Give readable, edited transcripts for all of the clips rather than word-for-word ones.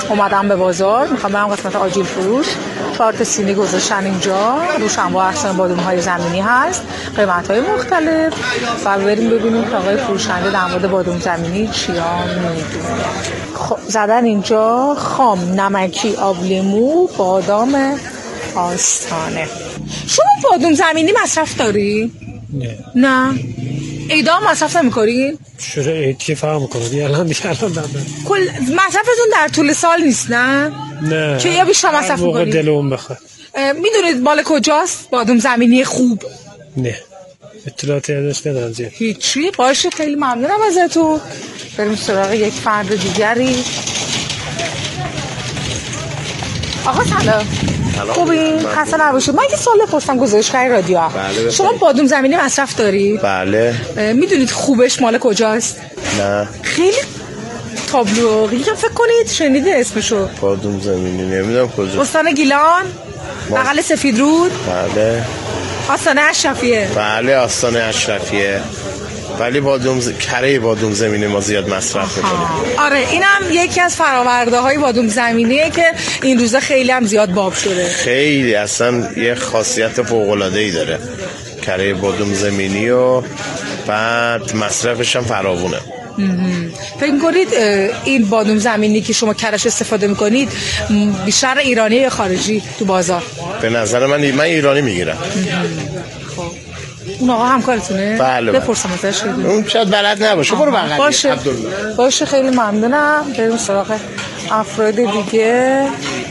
اومدم به بازار، میخوام برم قسمت آجیل فروش. 4 تا سینی گذاشتن اینجا، روش انواع اقسام بادوم‌های زمینی هست، قیمت‌های مختلف. و بریم ببینیم که آقای فروشنده در مورد بادوم زمینی چیا می‌دونه. خب زدن اینجا خام، نمکی، آب لیمو، بادام آستانه. شما بادوم زمینی مصرف داری؟ نه. ایدا مصرف نمی‌کنی؟ چرا عید که فهم می‌کنی؟ الان کل مصرفتون در طول سال نیست نه؟ نه. که یا بیشتر مصرف می‌کنی؟ دلم بخواد. میدونید مال کجاست بادوم زمینی خوب؟ نه. اطلاعاتی ازش ندارم زیاد. هیچی؟ باشه خیلی ممنونم ازتون. بریم سراغ یک فرد دیگری. آقا سلام. خوبی؟ خسته نباشید. من یه سوال بپرسم گزارشگر رادیو. بله. شما بادوم زمینی مصرف داری؟ بله. میدونید خوبش مال کجاست؟ نه. خیلی تابلو. یکم فکر کنید شنیده اسمشو. بادوم زمینی نمیدونم کجاست. استان گیلان؟ بغل سفید رود؟ بله. آستانه اشرفیه؟ بله آستانه اشرفیه. ولی کره بادوم زمینی ما زیاد مصرف می‌کنیم. آره اینم یکی از فرآورده‌های بادوم زمینیه که این روزا خیلی هم زیاد باب شده. خیلی اصلا یه خاصیت فوق‌العاده‌ای داره کره بادوم زمینی و بعد مصرفش هم فراوونه. فکر می‌کنید این بادوم زمینی که شما کرش استفاده می‌کنید بیشتر ایرانی یا خارجی تو بازار؟ به نظر من ایرانی میگیرم. خب اون آقا همکارتونه؟ بله. بپرسم ازش. اون شاید بلد نباشه. برو بغل. باشه خیلی ممنونم. بریم سراغ افراد دیگه.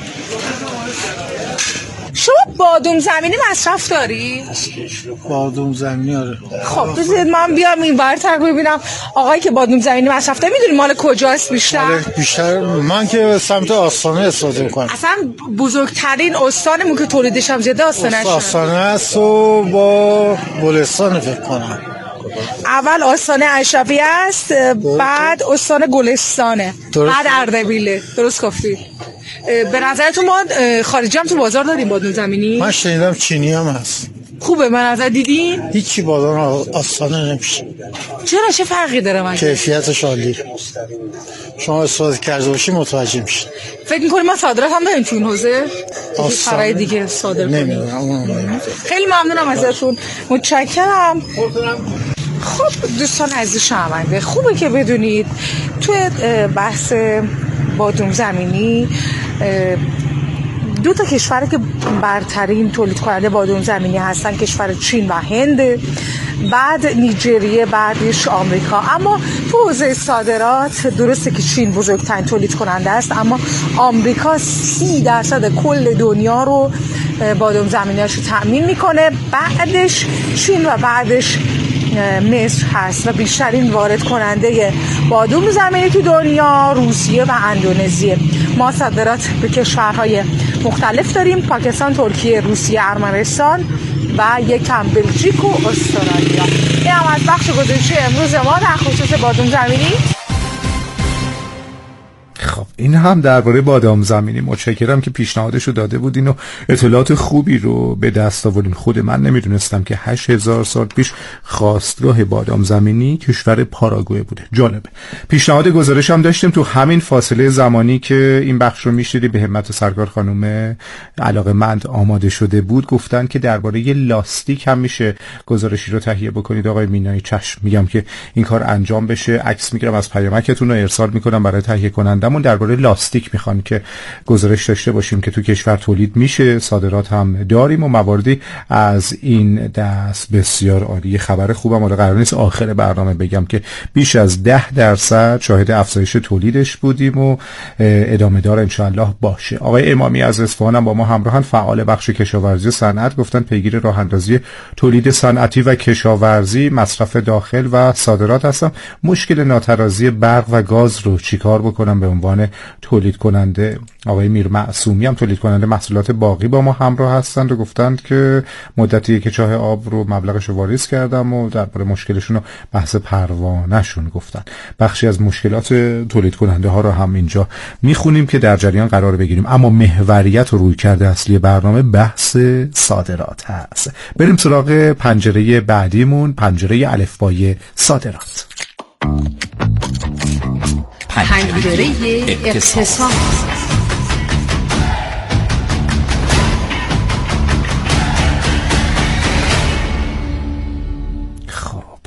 شما بادوم زمینی مصرف داری؟ بادوم زمینی آره. خب بذارید من بیام این برتر ببینم آقایی که بادوم زمینی مصرف داره میدونی مال کجاست بیشتر؟ بیشتر من که سمت آستانه استفاده میکنم. اصلا بزرگترین استانمون که تولیدش هم زیاده آستانه است و با گلستان فکر کنم. اول آستانه اشرفی است، بعد استان گلستانه، بعد اردبیله. درست گفتی. به نظرتون ما خارجی هم تو بازار داریم بادوم زمینی؟ من شنیدم چینی هم هست. خوبه به نظر دیدین؟ هیچی بادام آستانه نمیشه. چرا چه فرقی داره مگه؟ کیفیتش عالی. شما استفاده کرده باشی متوجه میشید. فکر می‌کنید ما صادرات هم داریم تو این حوزه؟ آستانه دیگه صادر کنیم. نمیدونم. خیلی ممنونم ازتون. متشکرم. خب دوستان عزیز شنونده خوبه که بدونید توی بحث بادوم زمینی 2 تا کشوری که برترین تولید کننده بادوم زمینی هستن کشور چین و هند، بعد نیجریه، بعدش آمریکا. اما تو حوزه صادرات درسته که چین بزرگترین تولید کننده است، اما آمریکا 30% کل دنیا رو بادوم زمینی‌اش رو تأمین میکنه، بعدش چین و بعدش مصر هست و بیشترین وارد کننده بادوم زمینی تو دنیا روسیه و اندونزیه. ما صادرات به کشورهای مختلف داریم: پاکستان، ترکیه، روسیه، ارمنستان و یکم بلژیک و استرالیا. این هم از بخش گزارشی امروز ما در خصوص بادوم زمینی. خب این هم درباره بادام زمینی. متشکرم که پیشنهادشو داده بودین و اطلاعات خوبی رو به دست آوردین. خود من نمیدونستم که 8000 سال پیش خاستگاه بادام زمینی کشور پاراگوئه بوده. جالبه. پیشنهاد گزارش هم داشتیم تو همین فاصله زمانی که این بخش رو میشیدی به همت سرکار خانم علاقه‌مند آماده شده بود، گفتن که درباره لاستیک هم میشه گزارشی رو تهیه بکنید. آقای مینایی چشم، میگم که این کار انجام بشه. عکس میگیرم از پیامکتون رو ارسال میکنم برای تهیه کنندمون. درباره لاستیک میخوان که گزارش داشته باشیم که تو کشور تولید میشه، صادرات هم داریم و مواردی از این دست. بسیار عالی. خبر خوبم حالا قرار نیست آخر برنامه بگم که بیش از 10% شاهد افزایش تولیدش بودیم و ادامه دار انشالله باشه. آقای امامی از اصفهان هم با ما همراهن، فعال بخش کشاورزی و صنعت. گفتن پیگیر راه اندازی تولید صنعتی و کشاورزی، مصرف داخل و صادرات هستم. مشکل ناترازی برق و گاز رو چیکار بکنم به عنوان تولید کننده؟ آقای میر معصومی هم تولید کننده محصولات باغی با ما همراه هستند و گفتند که مدتیه که چاه آب رو مبلغش رو واریز کردم و درباره مشکلشون و بحث پروانه‌شون گفتن. بخشی از مشکلات تولید کننده ها رو هم اینجا میخونیم که در جریان قرار بگیریم. اما محوریت و رویکرد اصلی برنامه بحث صادرات هست. بریم سراغ پنجره بعدیمون، پنجره الفبای صادرات. پنجره اقتصاد.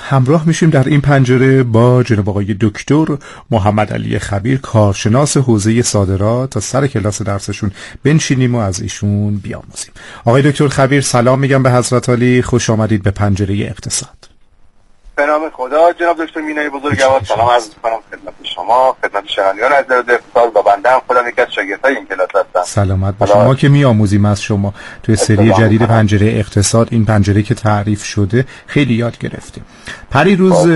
همراه میشیم در این پنجره با جناب آقای دکتر محمد علی خبیر، کارشناس حوزه صادرات، تا سر کلاس درسشون بنشینیم و از ایشون بیاموزیم. آقای دکتر خبیر سلام میگم به حضرت عالی، خوش آمدید به پنجره اقتصاد. به نام خدا. جناب دکتر مینای بزرگوار سلام عرض می‌کنم خدمت شما، خدمت شنوندگان عزیز اقتصاد و بنده هم خودم یکی از شاگردای این کلاس هستم. سلامت باشید. ما که میآموزیم از شما توی سری جدید پنجره اقتصاد، این پنجره که تعریف شده خیلی یاد گرفتیم. پری روز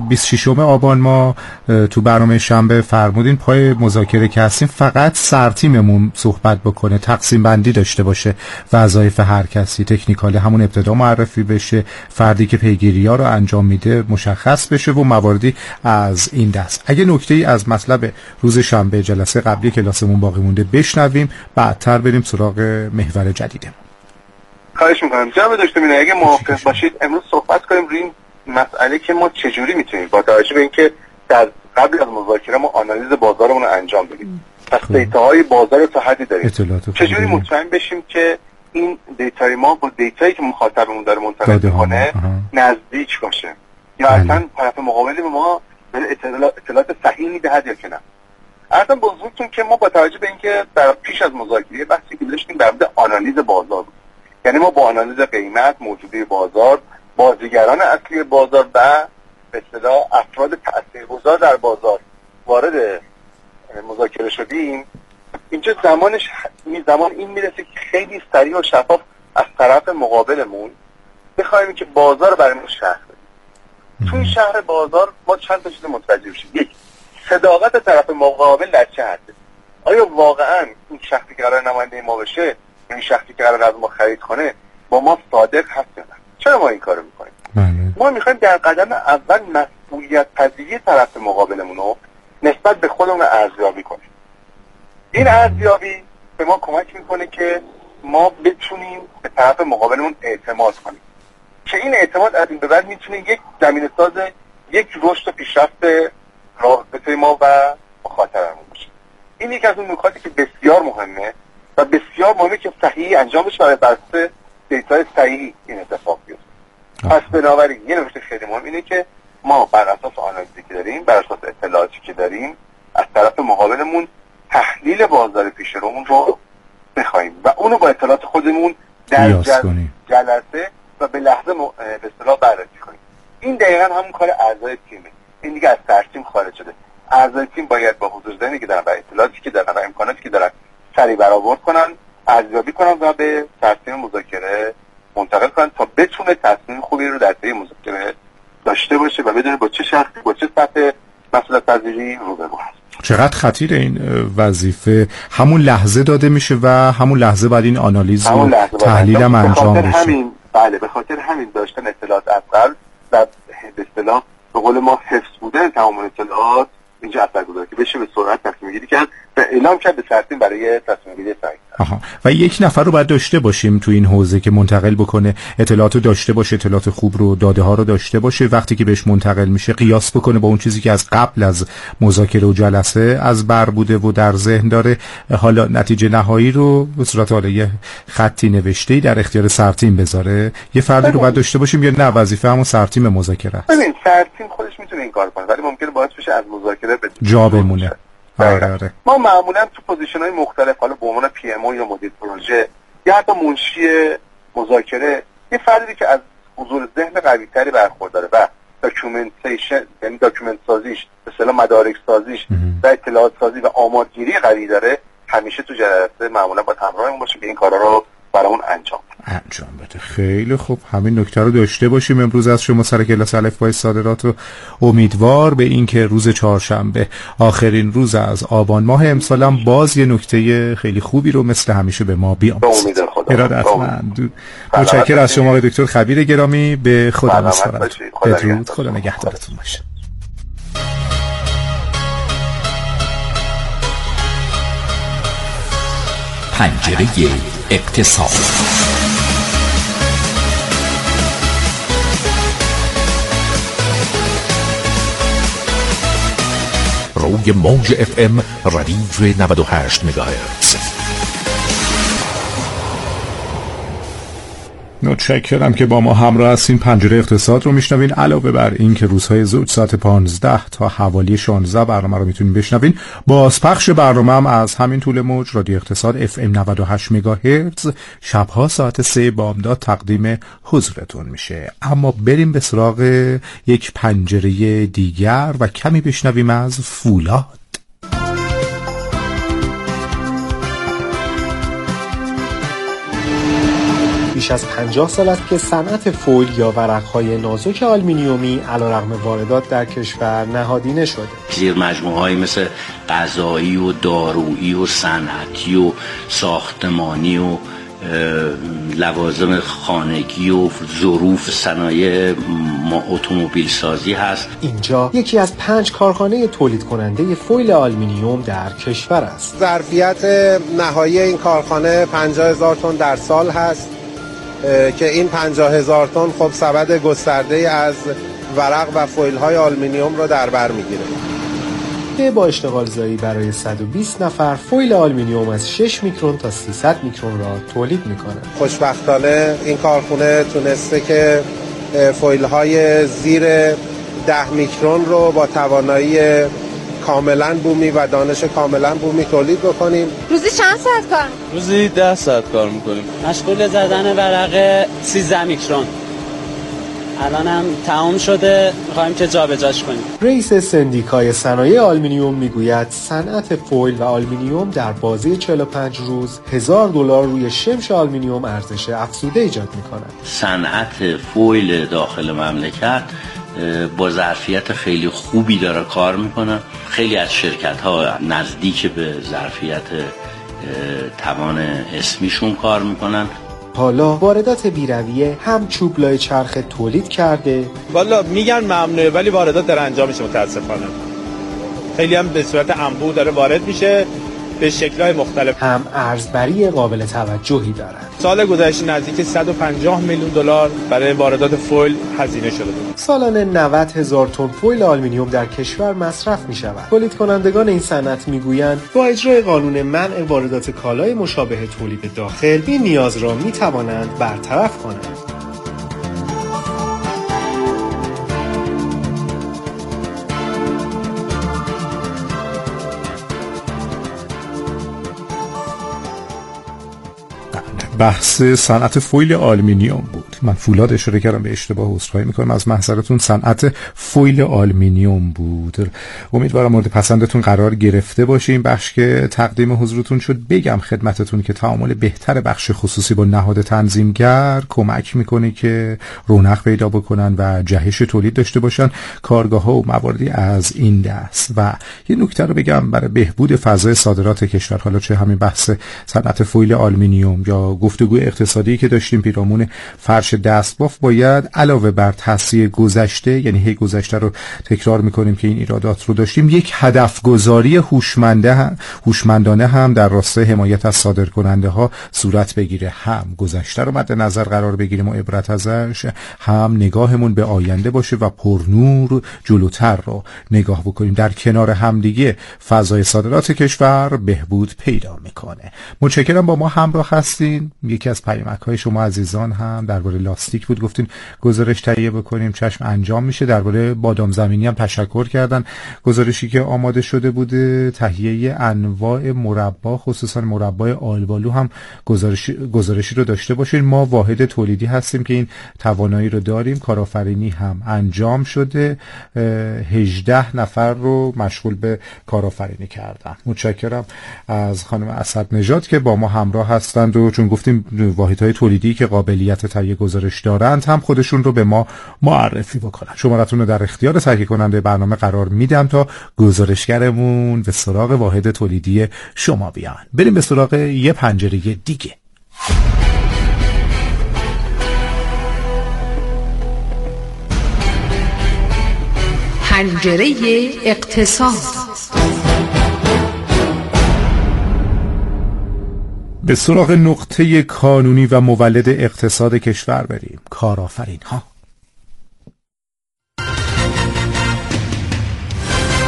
26 آبان ما تو برنامه شنبه فرمودین پای مذاکره که هستیم فقط سرتیممون صحبت بکنه، تقسیم بندی داشته باشه وظایف هر کسی، تکنیکال همون ابتدا معرفی بشه، فردی که پیگیری‌ها رو انجام میده مشخص بشه و مواردی از این دست. اگه نکته‌ای از مطلب روز شنبه جلسه قبلی کلاسمون باقی مونده بشنویم، بعدتر بریم سراغ محور جدیدمون. خواهش می‌کنم جناب دکتر مینای اگه موافق باشید امروز صحبت کنیم روی این مسئله که ما چجوری میتونیم با توجه به اینکه در قبل از مذاکره ما آنالیز بازارمون رو انجام بدیم، پس دیتاهای بازار تا حدی داریم، چجوری مطمئن بشیم که این دیتای ما با دیتایی که مخاطبمون داره منتقل می‌کنه نزدیک باشه یا اصلا طرف مقابل به ما اطلاعات صحیح میدهد یا که نه. اصلا بزرگتون که ما با توجه به اینکه در پیش از مذاکره بحثی که داشتیم در مورد آنالیز بازار بود، یعنی ما با آنالیز قیمت، موجودی بازار، بازیگران اصلی بازار و به اصطلاح افراد تاثیرگذار در بازار وارد مذاکره شدیم، اینجا زمان این میرسه که خیلی سریع و شفاف از طرف مقابلمون بخوایم که بازار برای ما شرح بدیم. توی شهر بازار ما چند تا چیز متوجه بشیم. یک، صداقت طرف مقابل در چه حده؟ آیا واقعا این شخصی که قرار نماینده ما بشه، این شخصی که قرار از ما خرید کنه با ما صادق هست یا نه؟ چرا ما این کارو میکنیم؟ ما میخوایم در قدم اول مسئولیت پذیری طرف مقابلمون رو نسبت به خودمون ارزیابی کنیم. این ارزیابی به ما کمک میکنه که ما بتونیم به طرف مقابلمون اعتماد کنیم که این اعتماد از این به بعد میتونه یک زمینه ساز یک رشد و پیشرفت رابطه ما و مخاطبمون باشه. این یکی از اون نکاتی که بسیار مهمه و بسیار مهمه که صحیح انجام بشه برای بر اساس دیتای صحیح این اتفاق بیفته. پس بنابراین یه نکته خیلی مهم اینه که ما بر اساس آنالیزی که داریم، بر اساس اطلاعاتی که داریم، از طرف مقابلمون تحلیل بازار پیش رومون رو بخوایم و اونو با اطلاعات خودمون در جلسه و به لحظه به اصطلاح بررسی کنیم. این دقیقاً همون کار اعضای تیمه. این دیگه از ترتیم خارج شده. اعضای تیم باید با حضور ذهنی که دارن و اطلاعاتی که دارن و امکاناتی که دارن سریع برآورد کنن، ارزیابی کنن و به ترتیم مذاکره منتقل کنن تا بتونه تصمیم خوبی رو در طی مذاکره داشته باشه و بدونه با چه شخصی با چه سطح مسئولیت پذیری روبرو هست. چقدر خطیر این وظیفه همون لحظه داده میشه و همون لحظه بعد این آنالیز و تحلیل هم انجام بشه. بله، به خاطر همین داشتن اطلاعات از قبل و به اصطلاح به قول ما حفظ بودن تمام اطلاعات اینجا اثرگذاره که بشه به سرعت تصمیم گیری کرد و اعلام کرد به ترتیب برای تصمیم گیری صحیح. و یک نفر رو باید داشته باشیم تو این حوزه که منتقل بکنه، اطلاعات رو داشته باشه، اطلاعات خوب رو، داده ها رو داشته باشه، وقتی که بهش منتقل میشه قیاس بکنه با اون چیزی که از قبل از مذاکره و جلسه از بر بوده و در ذهن داره. حالا نتیجه نهایی رو به صورت حالا یه خطی نوشته‌ای در اختیار سرتیم بذاره. یه فردی رو باید داشته باشیم یا نه وظیفه همون سرتیم مذاکره است؟ ببین سرتیم خودش میتونه این کار کنه ولی ممکنه باعث بشه از مذاکره جا بمونه. آره. ما معمولا تو پوزیشن‌های مختلف، حالا به عنوان پی ام او یا مدیر پروژه یا حتی منشی مذاکره، یه فردی که از حضور ذهن قوی‌تری برخورداره و داکیومنتیشن، یعنی داکیومنت سازیش، به اصطلاح مدارک سازیش و اطلاعات سازی و آمادگیری قوی داره، همیشه تو جلسه معمولا باید همراهمون باشه که این کارا رو برامون انجام بده. خیلی خوب، همین نکته رو داشته باشیم امروز از شما سر کلاس الفبای صادرات و امیدوار به این که روز چهارشنبه آخرین روز از آبان ماه امسالم باز یه نکته خیلی خوبی رو مثل همیشه به ما بیاموزید. ارادتمند. متشکرم از شما دکتر خبیر گرامی. به خدا می‌سپارم. بدرود. خدا نگهدارتون باشه. پنجره اقتصاد. روی موج FM ردیف 98 مگاهرتز. متشکرم که با ما همراه هستین. پنجره اقتصاد رو میشنوین. علاوه بر این که روزهای زوج ساعت 15 تا حوالی 16 برنامه رو میتونین بشنوین، بازپخش برنامه هم از همین طول موج رادیو اقتصاد FM 98 مگاهرتز شبها ساعت 3 بامداد تقدیم حضورتون میشه. اما بریم به سراغ یک پنجره دیگر و کمی بشنویم از فولاد. بیش از 50 سال است که صنعت فویل یا ورق‌های نازک آلومینیومی علیرغم واردات در کشور نهادینه شده. زیر مجموعه‌هایی مثل غذایی و دارویی و صنعتی و ساختمانی و لوازم خانگی و ظروف صنایع اتومبیل سازی هست. اینجا یکی از 5 کارخانه تولید کننده فویل آلومینیوم در کشور است. ظرفیت نهایی این کارخانه 50,000 تن در سال هست که این 50,000 تن خب سبد گسترده از ورق و فویل های آلومینیوم رو در بر میگیره. با اشتغال زایی برای 120 نفر فویل آلومینیوم از 6 میکرون تا 300 میکرون را تولید میکنه. خوشبختانه این کارخانه تونسته که فویل های زیر 10 میکرون رو با توانایی کاملا بومی و دانش کاملا بومی تولید بکنیم. روزی چند ساعت کار؟ روزی 10 ساعت کار میکنیم. مشغول زدن ورق 13 میکرون. الان هم تمام شده، میخوایم که جابجاش کنیم. رئیس سندیکای صنایع آلومینیوم میگوید صنعت فویل و آلومینیوم در بازه 45 روز $1,000 روی شمش آلومینیوم ارزش افزوده ایجاد میکنه. صنعت فویل داخل مملکت با ظرفیت خیلی خوبی داره کار میکنه. خیلی از شرکت ها نزدیک به ظرفیت توان اسمیشون کار میکنن. حالا واردات بیرویه هم چوب لای چرخ تولید کرده. والا میگن ممنوعه ولی واردات داره انجام میشه متاسفانه. خیلی هم به صورت انبوه داره وارد میشه به شکل‌های مختلف. هم ارزبری قابل توجهی دارند. سال گذشته نزدیک $150 میلیون برای واردات فویل هزینه شده بود. سالانه 90,000 تن فویل آلومینیوم در کشور مصرف می‌شود. تولید کنندگان این صنعت میگویند با اجرای قانون منع واردات کالای مشابه تولید داخل این نیاز را می‌توانند برطرف کنند. بحث صنعت فویل آلومینیوم بود. من فولاد اشاره کردم، به اشتباه عذرخواهی میکنم از محضرتون. صنعت فویل آلومینیوم بود. امیدوارم مورد پسندتون قرار گرفته باشه این بخش که تقدیم حضورتون شد. بگم خدمتتون که تعامل بهتر بخش خصوصی با نهاد تنظیمگر کمک میکنه که رونق پیدا بکنن و جهش تولید داشته باشن کارگاه ها و مواردی از این دست. و یه نکته رو بگم برای بهبود فضای صادرات کشور، حالا چه همین بحث صنعت فویل آلومینیوم یا گفتگوی اقتصادی که داشتیم پیرامون فرش دستباف، باید علاوه بر تصحیح گذشته، یعنی هی گذشته رو تکرار میکنیم که این ایرادات رو داشتیم، یک هدف گذاری هوشمندانه هم در راستای حمایت از صادرکننده ها صورت بگیره. هم گذشته رو مد نظر قرار بگیریم و عبرت ازش، هم نگاهمون به آینده باشه و پرنور جلوتر رو نگاه بکنیم. در کنار هم دیگه فضای صادرات کشور بهبود پیدا میکنه. متشکرم با ما همراه هستین. یکی از پیامک‌های شما عزیزان هم درباره لاستیک بود، گفتین گزارش تهیه بکنیم، چشم انجام میشه. درباره بادام زمینی هم تشکر کردن. گزارشی که آماده شده بوده تهیه انواع مربا، خصوصا مربای آلبالو هم گزارشی رو داشته باشین. ما واحد تولیدی هستیم که این توانایی رو داریم. کارآفرینی هم انجام شده. 18 نفر رو مشغول به کارآفرینی کردن. متشکرم از خانم اسدنژاد که با ما همراه هستند و چون گفتیم واحدهای تولیدی که قابلیت تهیه گزارش دارند هم خودشون رو به ما معرفی بکنن. شمارتون رو در اختیار تهیه کننده برنامه قرار میدم تا گزارشگرمون به سراغ واحد تولیدی شما بیان. بریم به سراغ یه پنجره دیگه. پنجره اقتصاد. به سراغ نقطه کانونی و مولد اقتصاد کشور بریم. کارآفرین ها.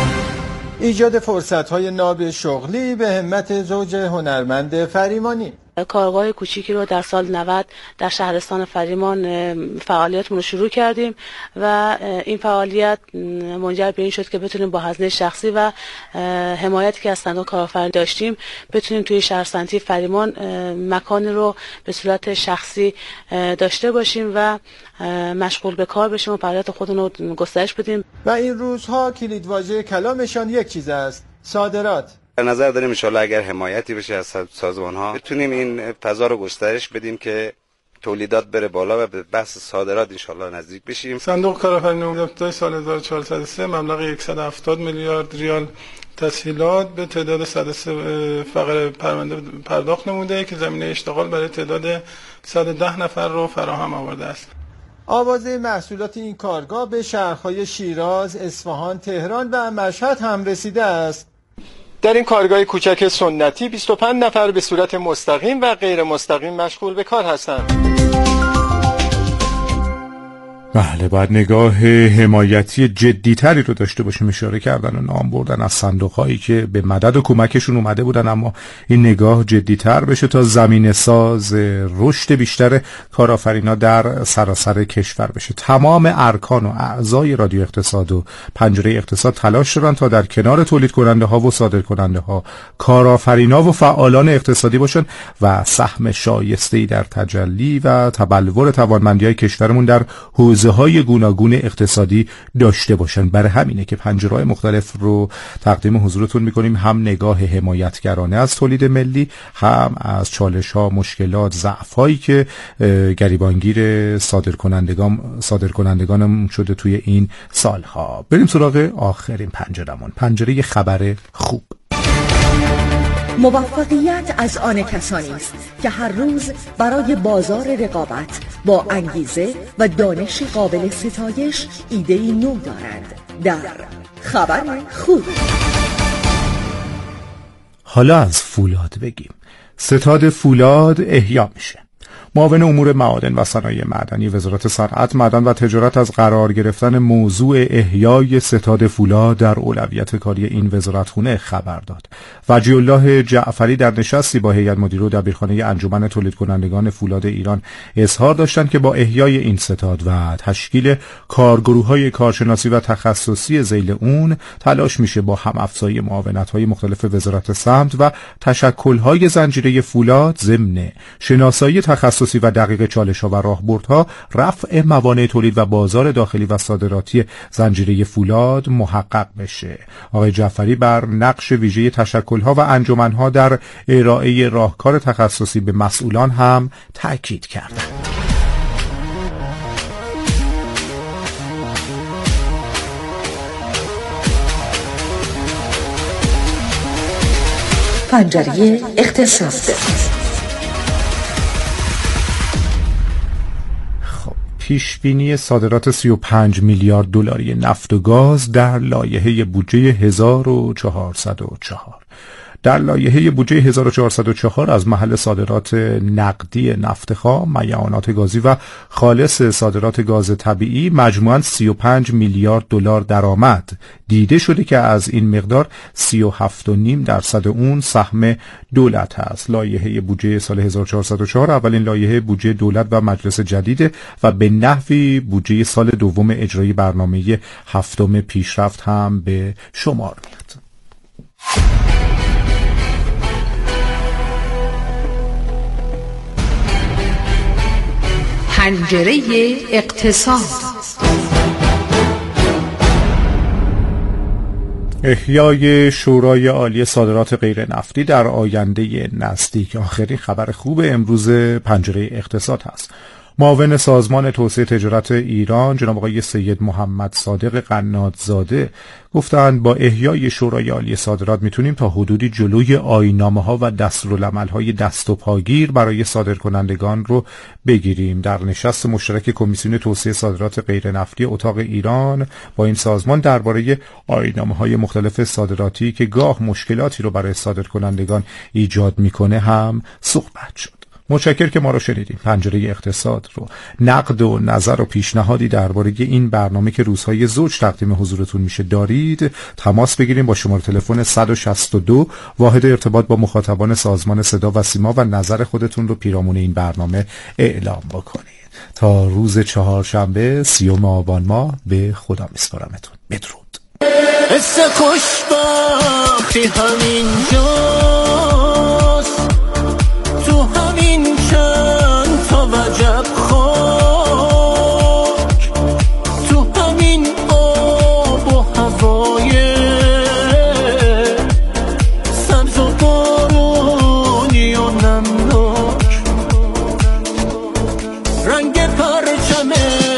ایجاد فرصت‌های ناب شغلی به همت زوج هنرمند فریمانی. کارگاه کوچیکی رو در سال 90 در شهرستان فریمان فعالیتمون رو شروع کردیم و این فعالیت منجر به این شد که بتونیم با هزینه شخصی و حمایتی که از صندوق کارآفرینی داشتیم بتونیم توی شهرسنتی فریمان مکانی رو به صورت شخصی داشته باشیم و مشغول به کار بشیم و فعالیت خودمون رو گسترش بدیم. و این روزها کلیدواژه کلامشان یک چیز است: صادرات. در نظر داریم انشالله اگر حمایتی بشه از سازمان ها بتونیم این فضا رو گسترش بدیم که تولیدات بره بالا و به بحث صادرات انشالله نزدیک بشیم. صندوق کارآفرینی ابتدای سال 1403 مبلغ 170 میلیارد ریال تسهیلات به تعداد 103 فقره پرونده پرداخت نموده که زمینه اشتغال برای تعداد 110 نفر رو فراهم آورده است. آوازه محصولات این کارگاه به شهرهای شیراز، اصفهان، تهران و مشهد هم رسیده است. در این کارگاه کوچک سنتی 25 نفر به صورت مستقیم و غیر مستقیم مشغول به کار هستند. بله، باید نگاه حمایتی جدیتری رو داشته باشیم. اشاره کردن و نام بردن از صندوق‌هایی که به مدد و کمکشون اومده بودن، اما این نگاه جدیتر بشه تا زمینه ساز رشد بیشتر کارآفرینا در سراسر کشور بشه. تمام ارکان و اعضای رادیو اقتصاد و پنجره اقتصاد تلاش دارن تا در کنار تولید کننده ها و صادر کننده ها کارآفرینا و فعالان اقتصادی باشن و سهم شایسته‌ای در تجلی و تبلور توانمندی‌های کشورمون در حوزه‌های گوناگون اقتصادی داشته باشن. برای همینه که پنجره‌های مختلف رو تقدیم حضورتون می‌کنیم، هم نگاه حمایتگرانه از تولید ملی، هم از چالش‌ها، مشکلات، ضعف‌هایی که گریبانگیر صادرکنندگان شده توی این سال‌ها. بریم سراغ آخرین پنجرمون، پنجره خبر خوب. موفقیت از آن کسانی است که هر روز برای بازار رقابت با انگیزه و دانش قابل ستایش ایده‌ای نو دارند. در خبر خوب. حالا از فولاد بگیم. ستاد فولاد احیا میشه. معاون امور معادن و صنایع معدنی وزارت صنعت، معدن و تجارت از قرار گرفتن موضوع احیای ستاد فولاد در اولویت کاری این وزارتخونه خبر داد. وجیه الله جعفری در نشستی با هیئت مدیره و دبیرخانه انجمن تولید کنندگان فولاد ایران اظهار داشتند که با احیای این ستاد و تشکیل کارگروه‌های کارشناسی و تخصصی ذیل اون تلاش میشه با هم افزایی معاونت‌های مختلف وزارت سمت و تشکل‌های زنجیره فولاد ضمن شناسایی تخصصی و دقیق چالش‌ها و راهبردها رفع موانع تولید و بازار داخلی و صادراتی زنجیره فولاد محقق بشه. آقای جعفری بر نقش ویژه تشکل‌ها و انجمن‌ها در ارائه راهکار تخصصی به مسئولان هم تاکید کردند. پنجره اقتصاد. پیشبینی صادرات 35 میلیارد دلاری نفت و گاز در لایحه بودجه 1404. در لایحه بودجه 1404 از محل صادرات نقدی نفت خام، میعانات گازی و خالص صادرات گاز طبیعی مجموعاً 35 میلیارد دلار درآمد دیده شده که از این مقدار 37.5% اون سهم دولت است. لایحه بودجه سال 1404 اولین لایحه بودجه دولت و مجلس جدید و به نحوی بودجه سال دوم اجرایی برنامه هفتم پیشرفت هم به شمار میاد. پنجره اقتصاد. احیای شورای عالی صادرات غیر نفتی در آینده نزدیک آخرین خبر خوب امروز پنجره اقتصاد هست. معاون سازمان توسعه تجارت ایران جناب آقای سید محمد صادق قنات‌زاده گفتند با احیای شورای عالی صادرات میتونیم تا حدودی جلوی آیین‌نامه‌ها و دستورالعمل‌های دست و پاگیر برای صادرکنندگان رو بگیریم. در نشست مشترک کمیسیون توسعه صادرات غیر نفتی اتاق ایران با این سازمان درباره آیین‌نامه‌های مختلف صادراتی که گاه مشکلاتی رو برای صادرکنندگان ایجاد میکنه هم صحبت شد. متشکر که ما رو شنیدیم. پنجره اقتصاد رو نقد و نظر و پیشنهادی درباره این برنامه که روزهای زوج تقدیم حضورتون میشه دارید، تماس بگیریم با شماره تلفن 162 واحد ارتباط با مخاطبان سازمان صدا و سیما و نظر خودتون رو پیرامون این برنامه اعلام بکنید. تا روز چهارشنبه 30 آبان ماه به خدا میسپارمتون. بدرود. حس خوشبختی همینجاست، تو همین چند تا وجب خاک، تو همین آب و هوای سبز و بارونی و نمناک، رنگ پرچم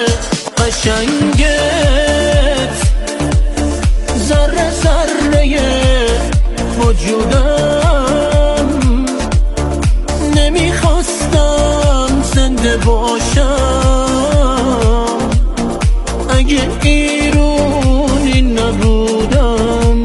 قشنگت ذره ذره وجودم، نمیخواستم زنده باشم اگه ایرونی نبودم.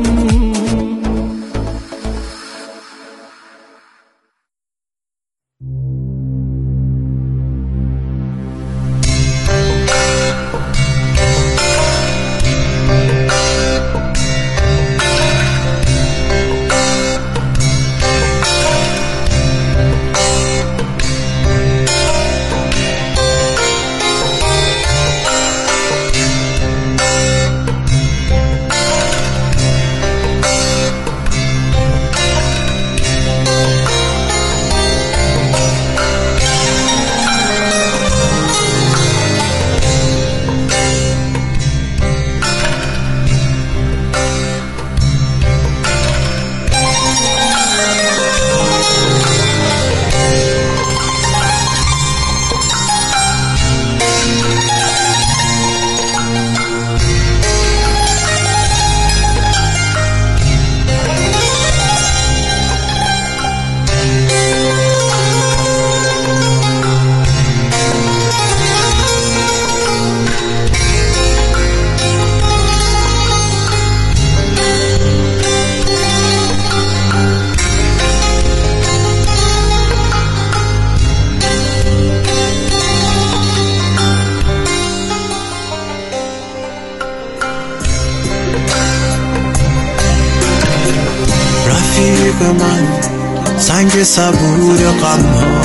من سنگ صبور غم ها،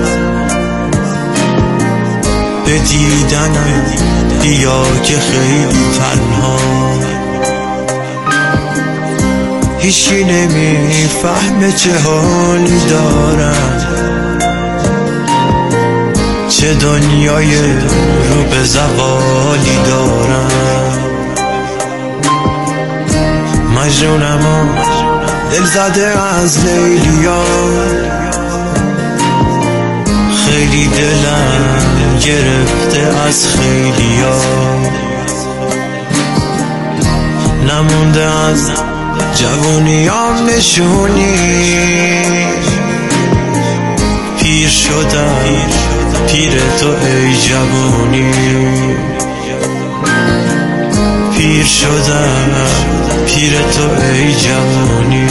به دیدنم بیا که خیلی تنها، هیچی نمیفهمه چه حالی دارم، چه دنیای رو به زوالی دارم، مجنونم و دل زده از لیلیا، خیلی دلم گرفته از خیلیا، نمونده از جوونیام نشونی، پیر شدم پیر تو ای جوونی، پیر شدم پیر تو ای جوونی.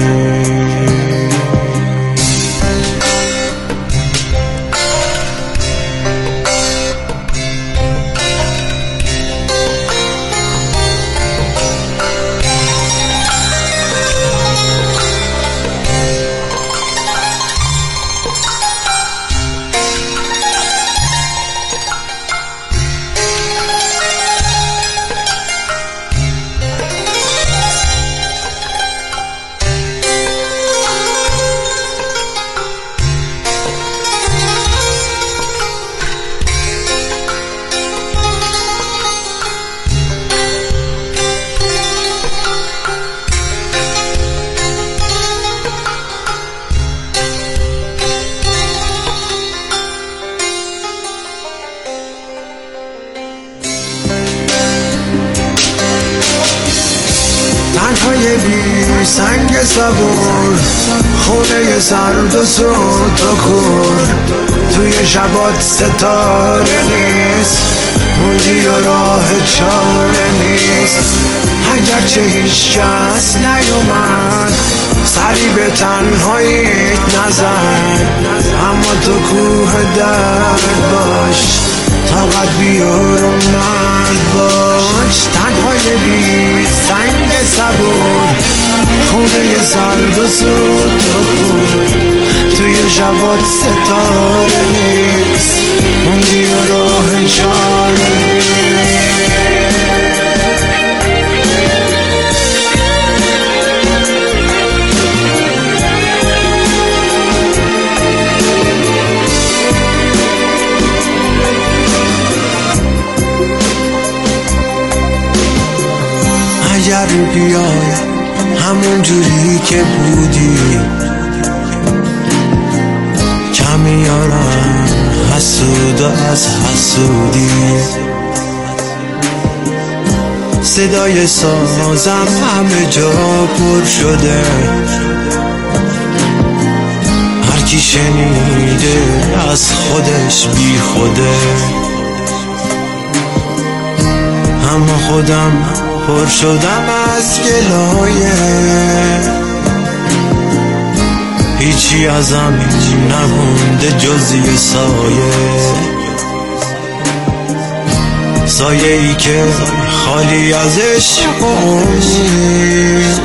تنهای بی سنگ صبور، خونه سرد و سود و کور، توی شبات ستاره نیست، موندی و راه چاره نیست، اگرچه هیچ کس نیومد سری به تنهاییت نزن، اما تو کوه درد باش، طاقت بیار و مرد باش. تنهای بی سنگ صبور، خونه سرد و سود و خون، توی شبات ستاره نیست، موندی و راه چاره نیست. اگر بیای همون جوری که بودی، کمیارم حسود از حسودی، صدای سازم همه جا پر شده، هر کی شنیده از خودش بی خوده، اما خودم پر شدم از گلایه، هیچی ازم نمونده جز یه سایه ای که خالی از عشق و امید،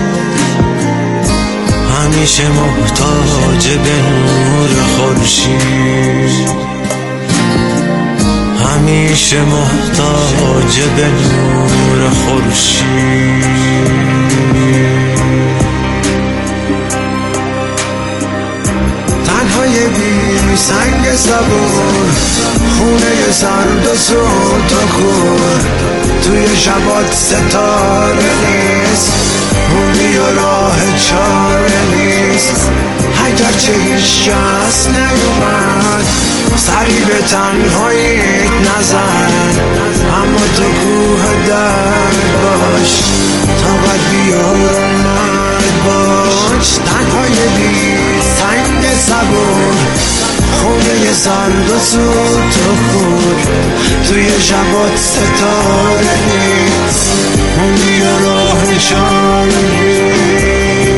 همیشه محتاج به نور خورشید، همیشه محتاج به نور خورشید. تنهای بی سنگ صبور، خونه سرد و سود و کور، توی شبات ستاره نیست، موندی و راه چاره نیست. اگر چه هیچ کس نیومد، سری به تنهاییت نزن، اما تو کوه درد باش، طاقت بیار و مرد باش. تنهای بی سنگ صبور، خونه سرد و سود و خور، توی شبات ستاره نیست، موندی و راه چاره نیست.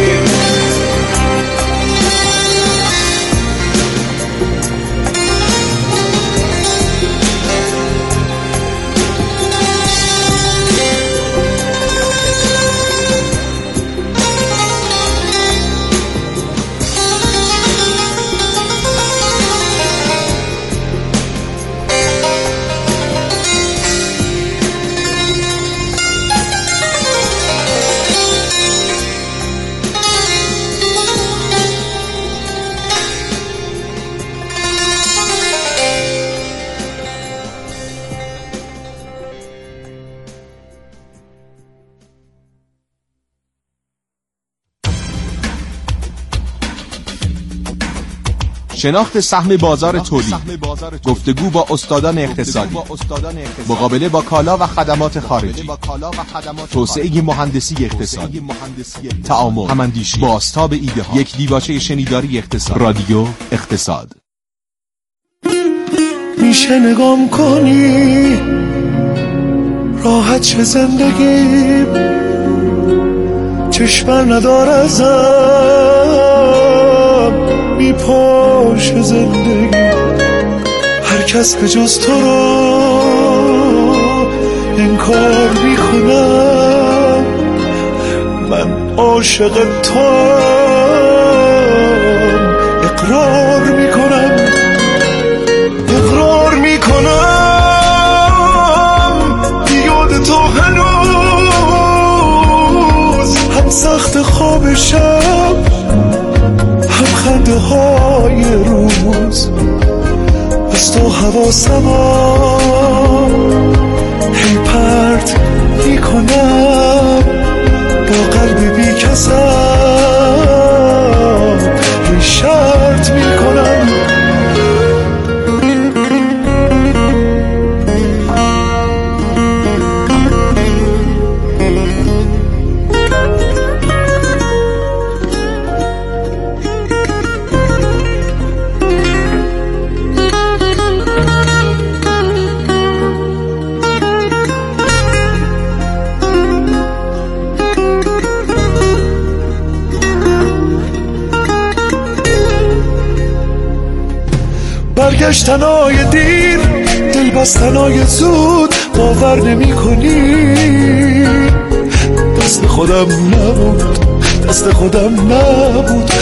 شناخت سهم بازار تولید، گفتگو با استادان اقتصادی، مقابله با کالا و خدمات خارجی، توسعه مهندسی اقتصادی، تعامل، هماندیشی، بازتاب ایده ها، یک دیباچه شنیداری اقتصاد، رادیو اقتصاد. میشه نگام کنی راحت چه زندگی، چشمر ندار ازم میپاشه زندگی، هر کس به جز تو رو انکار میکنم، من عاشق توام، اقرار میکنم بیاد تو هنوز، هم سخت خواب شب، هم خنده های روز، از تو حواسم هی پرت میکنم، با قلب بی کسم هی شرط میکنم. برگشتنای دیر، دل بستنای زود، باور نمی کنی. دست خودم نبود